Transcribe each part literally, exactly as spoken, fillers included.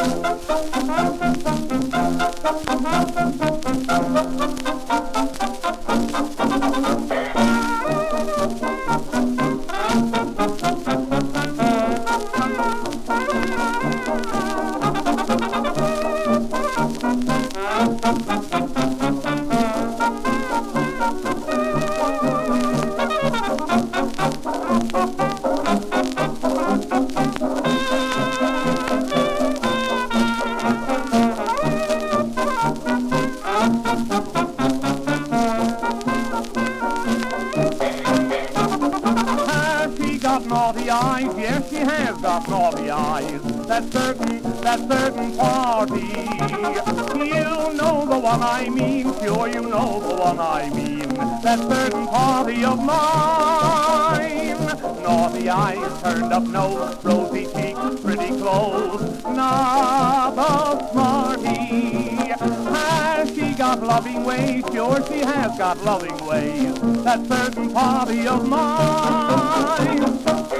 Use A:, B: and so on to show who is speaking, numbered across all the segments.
A: Got naughty eyes, yes she has got naughty eyes. That certain, that certain party. You know the one I mean, sure you know the one I mean. That certain party of mine. Naughty eyes, turned up nose, rosy cheeks, pretty clothes. Not a smarty. Has she got loving ways? Sure she has got loving ways. That certain party of mine.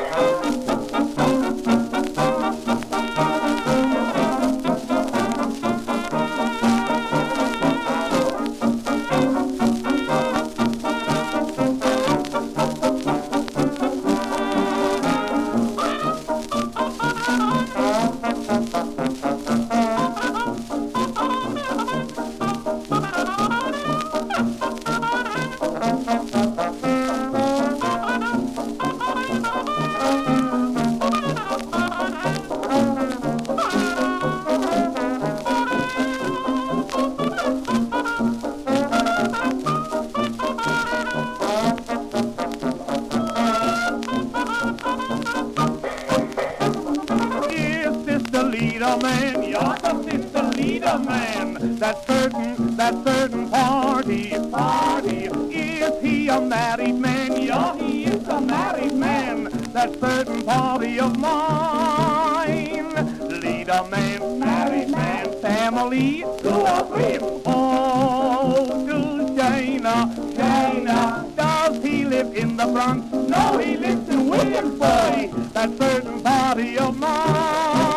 A: Leader man, you're the sister leader man. That certain, that certain party, party. Is he a married man? Yeah, he is a married man. That certain party of mine. Leader man, married man, family, two or three. Oh, to Shana, Shana. Does he live in the Bronx? No, he lives in Williamsburg. That certain party of mine.